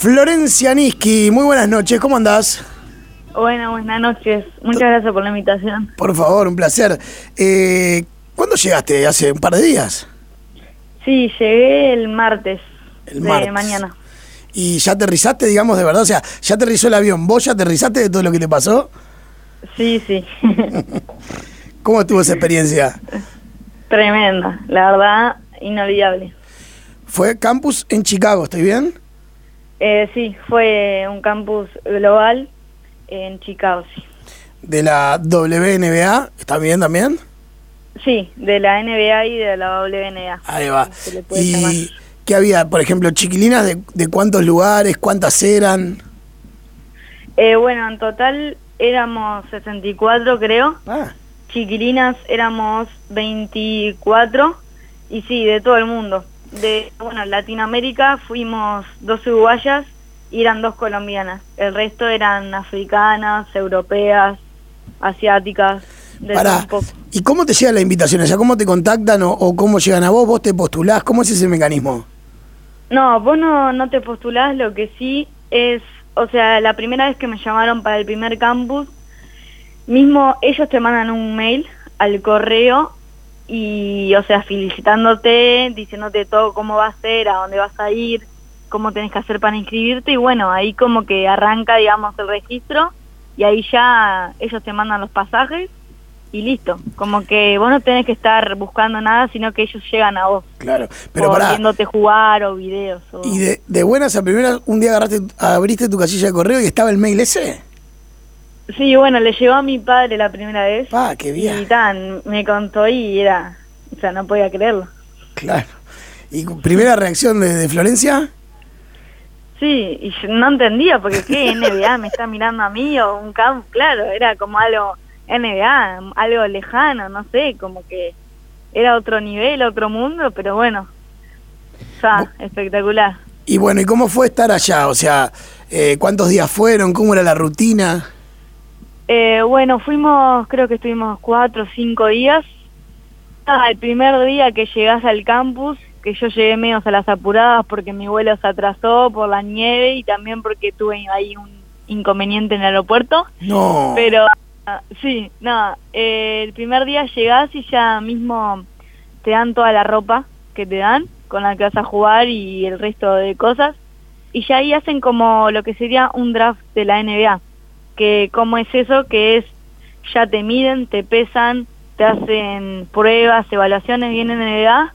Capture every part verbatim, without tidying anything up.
Florencia Nisqui, muy buenas noches, ¿cómo andás? Bueno, buenas noches, muchas gracias por la invitación. Por favor, un placer. Eh, ¿Cuándo llegaste? ¿Hace un par de días? Sí, llegué el martes, El de martes. mañana. ¿Y ya aterrizaste, digamos, de verdad? O sea, ¿ya aterrizó el avión? ¿Vos ya aterrizaste de todo lo que te pasó? Sí, sí. ¿Cómo estuvo esa experiencia? Tremenda, la verdad, inolvidable. Fue campus en Chicago, ¿estoy bien? Eh, sí, fue un campus global en Chicago, sí. ¿De la W N B A? ¿Está bien también? Sí, de la N B A y de la W N B A. Ahí va. Se le puede llamar. ¿Y qué había, por ejemplo, chiquilinas de, de cuántos lugares, cuántas eran? Eh, bueno, en total éramos sesenta y cuatro, creo. Ah, Chiquilinas éramos veinticuatro y sí, de todo el mundo. De, bueno, Latinoamérica fuimos dos uruguayas y eran dos colombianas. El resto eran africanas, europeas, asiáticas, de todo pará. un poco. ¿Y cómo te llega la invitación? O sea, ¿cómo te contactan o, o cómo llegan a vos? ¿Vos te postulás? ¿Cómo es ese mecanismo? No, vos no, no te postulás, lo que sí es, o sea, la primera vez que me llamaron para el primer campus, mismo ellos te mandan un mail al correo y, o sea, felicitándote, diciéndote todo cómo va a ser, a dónde vas a ir, cómo tenés que hacer para inscribirte, y bueno, ahí como que arranca, digamos, el registro, y ahí ya ellos te mandan los pasajes, y listo. Como que vos no tenés que estar buscando nada, sino que ellos llegan a vos. Claro, pero o pará. viéndote jugar, o videos. O... Y de, de buenas a primeras, un día agarraste, abriste tu casilla de correo y estaba el mail ese. Sí, bueno, le llegó a mi padre la primera vez. Ah, qué bien. Y tan, me contó y era, o sea, no podía creerlo. Claro. ¿Y primera reacción de, de Florencia? Sí, y yo no entendía, porque qué N B A me está mirando a mí o un campo, claro, era como algo N B A, algo lejano, no sé, como que era otro nivel, otro mundo, pero bueno, o sea, espectacular. Y bueno, ¿y cómo fue estar allá? O sea, eh, ¿cuántos días fueron? ¿Cómo era la rutina? Eh, bueno, fuimos, creo que estuvimos cuatro o cinco días. Ah, el primer día que llegás al campus, que yo llegué medio a las apuradas porque mi vuelo se atrasó por la nieve y también porque tuve ahí un inconveniente en el aeropuerto. No. Pero, uh, sí, nada, eh, el primer día llegás y ya mismo te dan toda la ropa que te dan, con la que vas a jugar y el resto de cosas. Y ya ahí hacen como lo que sería un draft de la N B A. Que cómo es eso, que es, ya te miden, te pesan, te hacen pruebas, evaluaciones, vienen en edad,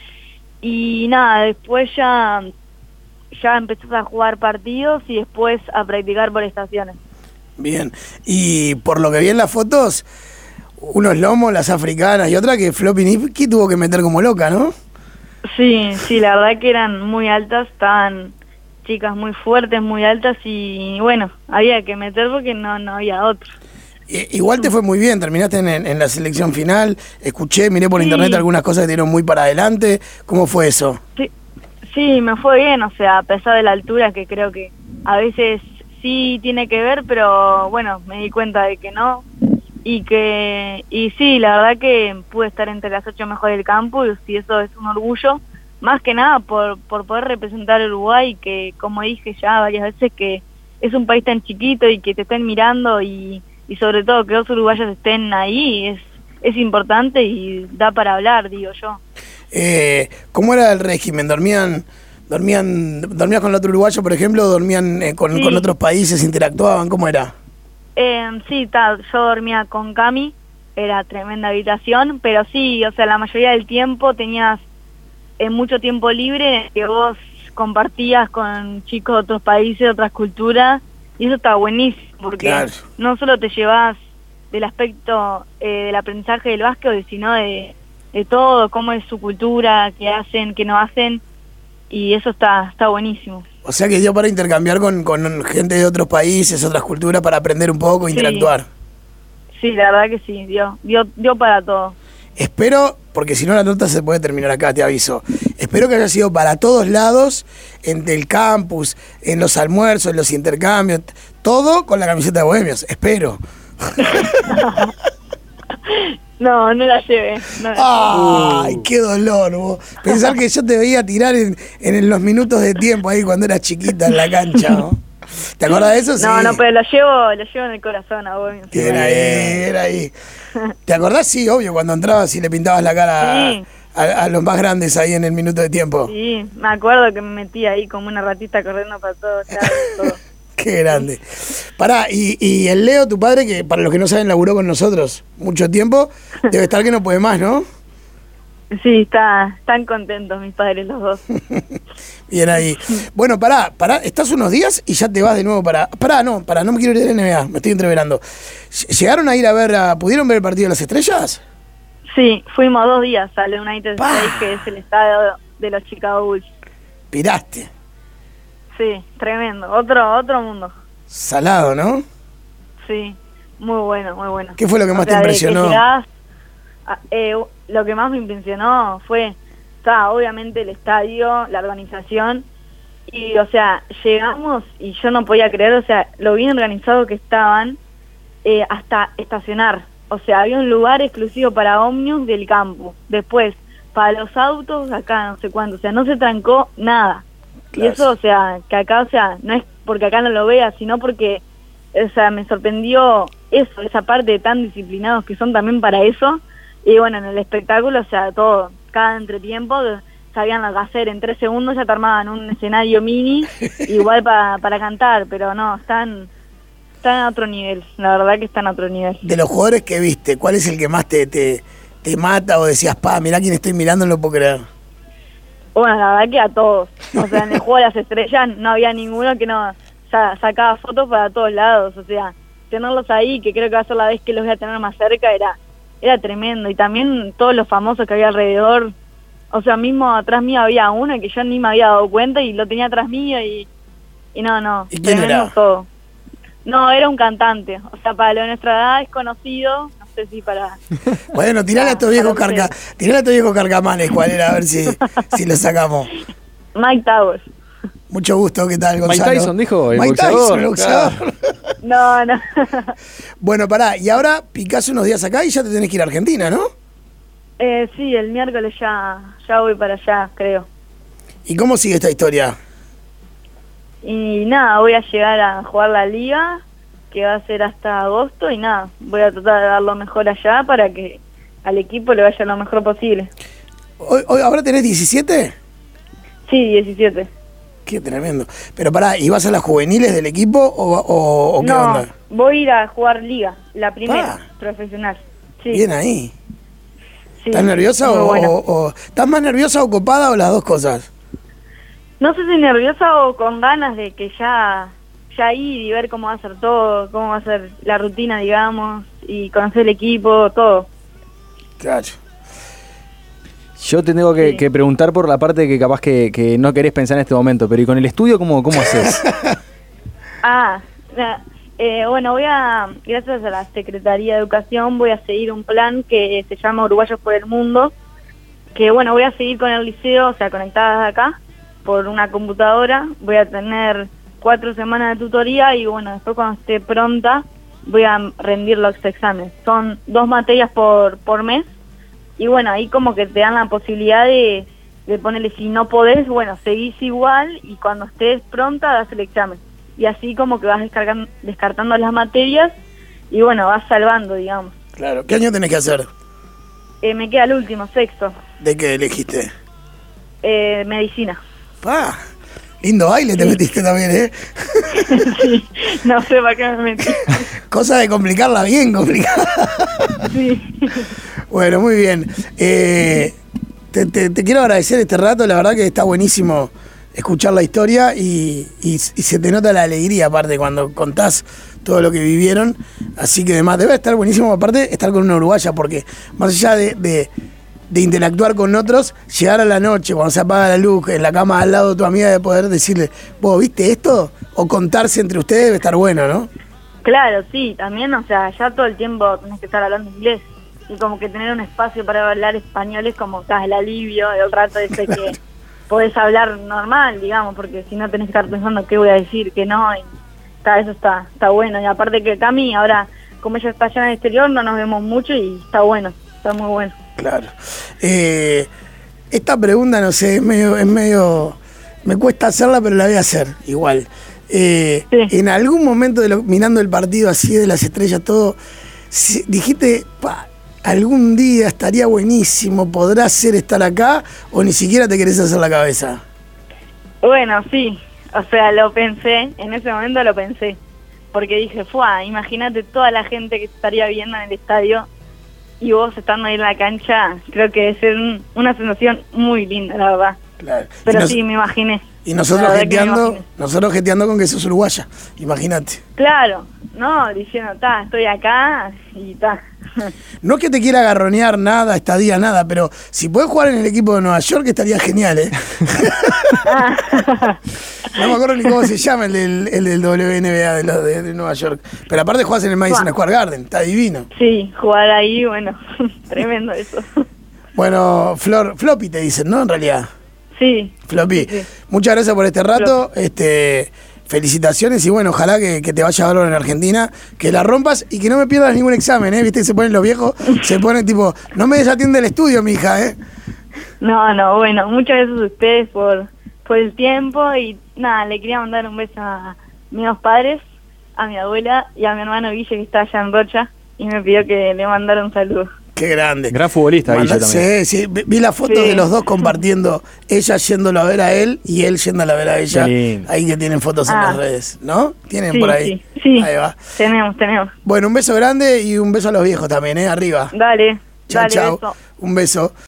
y nada, después ya, ya empezás a jugar partidos y después a practicar por estaciones. Bien, y por lo que vi en las fotos, unos lomos, las africanas, y otra que Floppy Nisqui tuvo que meter como loca, ¿no? Sí, sí, la verdad que eran muy altas, estaban chicas muy fuertes, muy altas, y bueno, había que meter porque no, no había otro. I- igual te fue muy bien, terminaste en, en la selección final, escuché, miré por Sí. internet algunas cosas que te dieron muy para adelante. ¿Cómo fue eso? Sí, sí, me fue bien, o sea, a pesar de la altura, que creo que a veces sí tiene que ver, pero bueno, me di cuenta de que no, y que, y sí, la verdad que pude estar entre las ocho mejores del campus, y eso es un orgullo, más que nada por, por poder representar a Uruguay, que como dije ya varias veces, que es un país tan chiquito y que te estén mirando, y, y sobre todo que dos uruguayos estén ahí, es, es importante y da para hablar, digo yo. Eh, ¿Cómo era el régimen? ¿Dormían dormían dormías con el otro uruguayo, por ejemplo? ¿Dormían eh, con, Sí. con otros países? ¿Interactuaban? ¿Cómo era? Eh, sí, ta, yo dormía con Cami, era tremenda habitación, pero sí, o sea, la mayoría del tiempo tenías eh, mucho tiempo libre que vos compartías con chicos de otros países, otras culturas, y eso está buenísimo, porque Claro. no solo te llevas del aspecto eh, del aprendizaje del básquet, sino de, de todo, cómo es su cultura, qué hacen, qué no hacen, y eso está, está buenísimo. O sea que dio para intercambiar con, con gente de otros países, otras culturas, para aprender un poco, Sí. interactuar. Sí, la verdad que sí, dio, dio, dio para todo. Espero, porque si no la nota se puede terminar acá, te aviso. Espero que haya sido para todos lados, en el campus, en los almuerzos, en los intercambios, todo con la camiseta de Bohemios. Espero. No, no la llevé. No la ¡Ay, Uh. qué dolor, vos! Pensar que yo te veía tirar en, en los minutos de tiempo ahí cuando eras chiquita en la cancha, ¿no? ¿Te acordás de eso? Sí. No, no, pero lo llevo, lo llevo en el corazón a vos. Era ahí, era ahí. ¿Te acordás? Sí, obvio, cuando entrabas y le pintabas la cara Sí. a, a- a los más grandes ahí en el minuto de tiempo. Sí, me acuerdo que me metí ahí como una ratita corriendo para todos lados, todo. Qué grande. Pará, y, y el Leo, tu padre, que para los que no saben, laburó con nosotros mucho tiempo, debe estar que no puede más, ¿no? Sí, está, están contentos mis padres los dos. Bien ahí. Bueno, pará, pará, estás unos días y ya te vas de nuevo para... Pará, no, pará, no me quiero ir de la N B A, me estoy entreverando. ¿Llegaron a ir a ver, a, pudieron ver el partido de las estrellas? Sí, fuimos dos días al United Pa. States, que es el estadio de los Chicago Bulls. Piraste. Sí, tremendo, otro otro mundo. Salado, ¿no? Sí, muy bueno, muy bueno. ¿Qué fue lo que O más te sea, de que impresionó? llegás, a- eh, lo que más me impresionó fue, está, obviamente el estadio, la organización, y o sea, llegamos y yo no podía creer, o sea, lo bien organizado que estaban, eh, hasta estacionar. O sea, había un lugar exclusivo para ómnibus del campo. Después, para los autos, acá no sé cuánto, o sea, no se trancó nada. Claro. Y eso, o sea, que acá, o sea, no es porque acá no lo vea, sino porque, o sea, me sorprendió eso, esa parte de tan disciplinados que son también para eso. Y bueno, en el espectáculo, o sea, todo, cada entretiempo, sabían lo que hacer, en tres segundos ya te armaban un escenario mini, igual pa, para cantar, pero no, están, están a otro nivel, la verdad que están a otro nivel. De los jugadores que viste, ¿cuál es el que más te, te, te mata o decías, pa, mirá quién estoy mirando, no lo puedo creer? Bueno, la verdad que a todos. O sea, en el juego de las estrellas no había ninguno que no sa- sacaba fotos para todos lados. O sea, tenerlos ahí, que creo que va a ser la vez que los voy a tener más cerca, era era tremendo. Y también todos los famosos que había alrededor. O sea, mismo atrás mío había uno que yo ni me había dado cuenta y lo tenía atrás mío y, y no, no. ¿Y quién tremendo era? todo. No, era un cantante. O sea, para lo de nuestra edad es conocido. No sé si para... Bueno, tirale a estos Ah, viejos para carca, ustedes. tirale a estos viejos carcamanes, cuál era, a ver si, si lo sacamos. Mike Towers. Mucho gusto, ¿qué tal, Mike Gonzalo? Tyson dijo, el Mike boxeador, Tyson, el boxeador. No, no. Bueno, pará, y ahora picás unos días acá y ya te tenés que ir a Argentina, ¿no? Eh, sí, el miércoles ya, ya voy para allá, creo. ¿Y cómo sigue esta historia? Y nada, voy a llegar a jugar la liga, que va a ser hasta agosto, y nada, voy a tratar de dar lo mejor allá para que al equipo le vaya lo mejor posible. ¿Hoy, hoy- ¿Ahora tenés diecisiete? Sí, diecisiete. Qué tremendo. Pero pará, ¿y vas a las juveniles del equipo o, o- o qué No, onda? voy a ir a jugar liga, la primera, Ah. profesional. Sí, Bien ahí. sí, ¿Estás nerviosa muy o, bueno. o- o- estás más nerviosa o copada o las dos cosas? No sé si nerviosa o con ganas de que ya, ya ir y ver cómo va a ser todo, cómo va a ser la rutina, digamos, y conocer el equipo, todo. Claro. Yo te tengo que, Sí. que preguntar por la parte que capaz que, que no querés pensar en este momento, pero ¿y con el estudio cómo, cómo haces? Ah, na- eh, bueno, voy a, gracias a la Secretaría de Educación, voy a seguir un plan que se llama Uruguayos por el Mundo, que bueno, voy a seguir con el liceo, o sea, conectada de acá, por una computadora, voy a tener cuatro semanas de tutoría y bueno, después cuando esté pronta voy a rendir los exámenes. Son dos materias por, por mes y bueno, ahí como que te dan la posibilidad de, de ponerle, si no podés, bueno, seguís igual y cuando estés pronta das el examen. Y así como que vas descargan, descartando las materias y bueno, vas salvando, digamos. Claro. ¿Qué año tenés que hacer? Eh, me queda el último, sexto, ¿De qué elegiste? eh, medicina. Pa, lindo baile te metiste también, ¿eh? Sí, no sé para qué me metí. Cosa de complicarla bien, complicada. Sí. Bueno, muy bien. Eh, te, te- te quiero agradecer este rato, la verdad que está buenísimo escuchar la historia y, y- y se te nota la alegría aparte cuando contás todo lo que vivieron. Así que además debe estar buenísimo aparte estar con una uruguaya porque más allá de, de- de interactuar con otros, llegar a la noche cuando se apaga la luz en la cama al lado de tu amiga de poder decirle, vos viste esto o contarse entre ustedes debe estar bueno, ¿no? Claro, sí, también, o sea, ya todo el tiempo tenés que estar hablando inglés y como que tener un espacio para hablar español es como, estás el alivio, el rato ese que podés hablar normal, digamos, porque si no tenés que estar pensando qué voy a decir, qué no, y ta, eso está, está bueno. Y aparte que Cami, ahora, como ella está allá en el exterior, no nos vemos mucho y está bueno. está muy bueno. Claro. Eh, esta pregunta, no sé, es medio, es medio... Me cuesta hacerla, pero la voy a hacer igual. Eh, Sí. En algún momento, de lo- mirando el partido así de las estrellas, todo, si- dijiste, pa, algún día estaría buenísimo, podrá ser estar acá, o ni siquiera te querés hacer la cabeza. Bueno, sí, o sea, lo pensé, en ese momento lo pensé, porque dije, fuá, imagínate toda la gente que estaría viendo en el estadio y vos estando ahí en la cancha, creo que debe ser un- una sensación muy linda, la verdad. Claro. Pero y, nos- sí, me imaginé. y nosotros La verdad que me jeteando, imaginé. nosotros jeteando con que sos uruguaya, imagínate. Claro, no, diciendo, ta, estoy acá y ta. No es que te quiera agarronear nada, estadía, nada, pero si podés jugar en el equipo de Nueva York estaría genial, ¿eh? No me acuerdo ni cómo se llama el del, el del W N B A de, los de, de Nueva York. Pero aparte jugás en el Madison Buah. Square Garden, está divino. Sí, jugar ahí, bueno, tremendo eso. Bueno, Flor, Floppy te dicen, ¿no? En realidad. Sí. Floppy, Sí, sí. muchas gracias por este rato. Este, felicitaciones y bueno, ojalá que, que te vaya bárbaro en Argentina, que la rompas y que no me pierdas ningún examen, ¿eh? Viste que se ponen los viejos, se ponen tipo, no me desatiende el estudio, mi hija, ¿eh? No, no, bueno, muchas gracias a ustedes por, por el tiempo y nada, le quería mandar un beso a mis dos padres, a mi abuela y a mi hermano Guille que está allá en Rocha y me pidió que le mandara un saludo. Qué grande. Gran futbolista, Manda- Guille, también. Sí, sí, vi vi las fotos Sí. de los dos compartiendo, ella yéndolo a ver a él y él yéndolo a ver a ella. Qué lindo. Ahí que tienen fotos en Ah. las redes, ¿no? Tienen Sí, por ahí. sí, sí. Ahí va. Tenemos, tenemos. Bueno, un beso grande y un beso a los viejos también, ¿eh? Arriba. Dale, Chao, dale, chao. beso. Un beso.